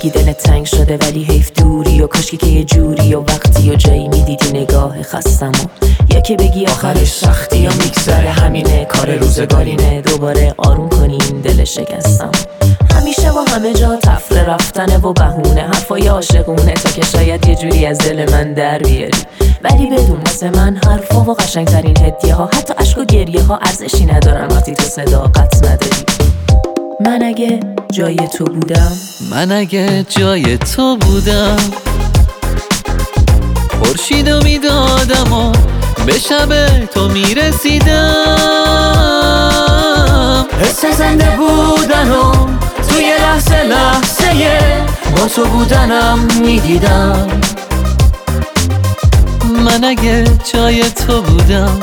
بگی دلت تنگ شده ولی حیف دوری و کاشکی که یه جوری و وقتی و جایی میدیدی نگاه خستم یا که بگی آخرش سختی یا میگذره همینه کار روزگارینه دوباره آروم کنی این دل شکستم همیشه با همه جا تفره رفتنه و بهونه حرفای عاشقونه تا که شاید یه جوری از دل من در بیاری ولی بدون واسه من حرفا و قشنگترین هدیه ها حتی عشق و گریه ها ارزشی ندارن وقتی تو صداقت نداری من اگه جای تو بودم خورشیدو میدادم و به شب تو میرسیدم حس زنده بودن و توی لحظه با تو بودنم میدیدم من اگه جای تو بودم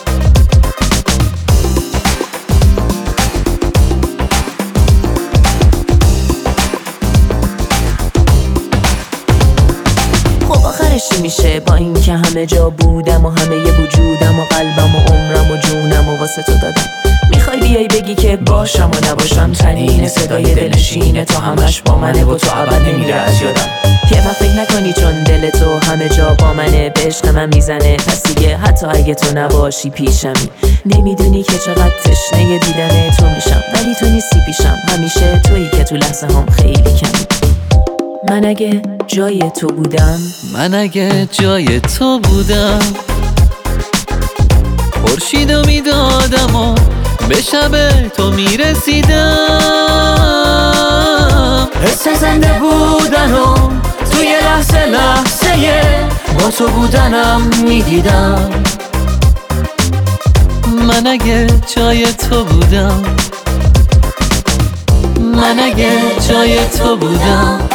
چی میشه با این که همه جا بودم و همه ی وجودم و قلبم و عمرم و جونم و واسه تو دادم میخوای بیای بگی که باشم و نباشم تنین صدای دلشینه تا همش با منه و تو ابد نمیره از یادم یه وقت فکر نکنی چون دل تو همه جا با منه به عشق من میزنه پس دیگه حتی اگه تو نباشی پیشمی نمیدونی که چقدر تشنه دیدن تو میشم ولی تو نیستی پیشم همیشه تویی که تو لحظه هم خیلی کمی من اگه جای تو بودم خورشیدو میدادم و به شب تو میرسیدم حس زنده بودن و توی لحظه با تو بودنم میدیدم من اگه جای تو بودم